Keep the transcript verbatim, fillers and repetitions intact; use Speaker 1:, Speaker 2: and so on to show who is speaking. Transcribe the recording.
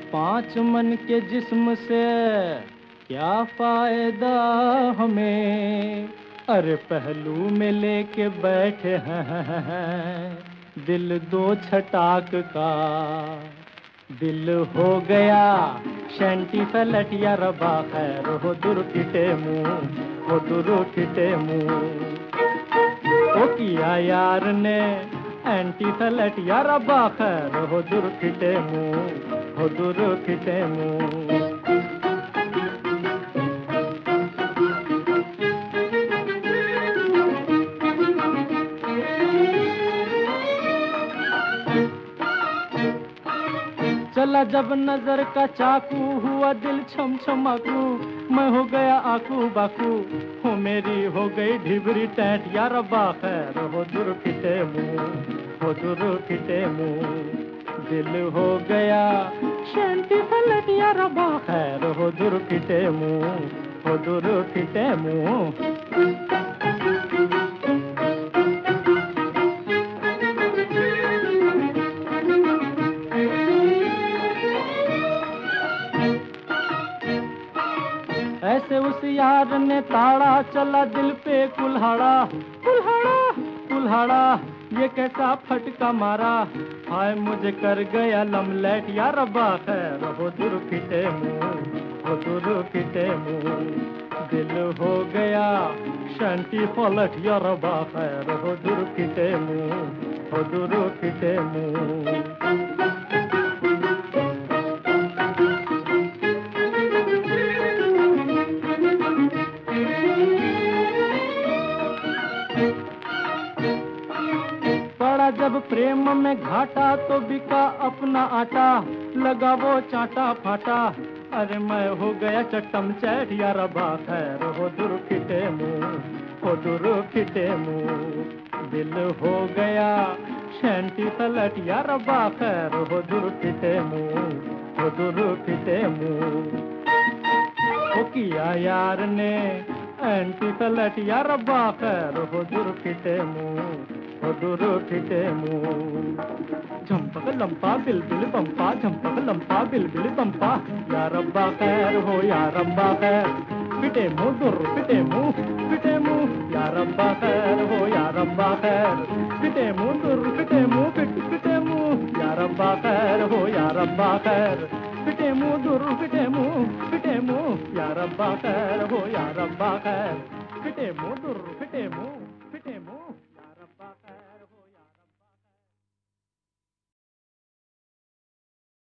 Speaker 1: पांच मन के जिस्म से क्या फायदा हमें, अरे पहलू में लेके बैठे हैं दिल दो छटाक का। दिल हो गया शंटी फलट या रबा खैर हो दुर्फिटे मुंह, हो दुर्फिटे मुंह। ओ किया यार ने एंटी फलट या रबा खैर हो दुर्फिटे मुंह, हो दुर्फिटे मुंह। चला जब नजर का चाकू हुआ दिल छम छमाकू, मैं हो गया आकू बाकू, हो मेरी हो गई ढिबरी टैट या रब्बा खैर हो दुर्फिटे मुंह, हो दुर्फिटे मुंह। दिल हो गया शंटी फलट या रब्बा खैर हो दुर्फिटे मुंह, हो दुर्फिटे मुंह। ऐसे उस यार ने ताड़ा चला दिल पे कुल्हाड़ा, कुल्हाड़ा कुल्हाड़ा ये कैसा फटका मारा, हाय मुझे कर गया लमलेट या रब्बा खैर हो दुर्फिटे मुंह, हो दुर्फिटे मुंह। दिल हो गया शंटी फलट या रब्बा खैर हो दुर्फिटे मुंह, हो दुर्फिटे मुंह। पड़ा जब प्रेम में घाटा तो बिका अपना आटा, लगा वो चाटा फाटा, अरे मैं हो गया चट्टम चैट या रब्बा खैर हो दुर्फिटे मुंह, हो दुर्फिटे मुंह। दिल हो गया शंटी फलट या रब्बा खैर हो दुर्फिटे मुंह, हो दुर्फिटे मुंह। वो किया यार ने एंटी फलट या रब्बा खैर हो दुर्फिटे मुंह, हो दुर्फिटे मुंह। झंपक लंपा बिलबिल बंपा, झंपक लंपा बिलबिल बंपा, या रब्बा खैर हो या रब्बा खैर। फिटे मुंह दुर्फिटे मुंह, फिटे मुंह या रब्बा खैर हो या रब्बा खैर। फिटे मुंह दुर्फिटे मुंह, फिट फिटे मुंह या रब्बा खैर हो या रब्बा खैर। फिटे मुंह दुर्फिटे मुंह, फिटे मुंह या रब्बा खैर हो या रब्बा खैर। फिटे मुंह दुर्फिटे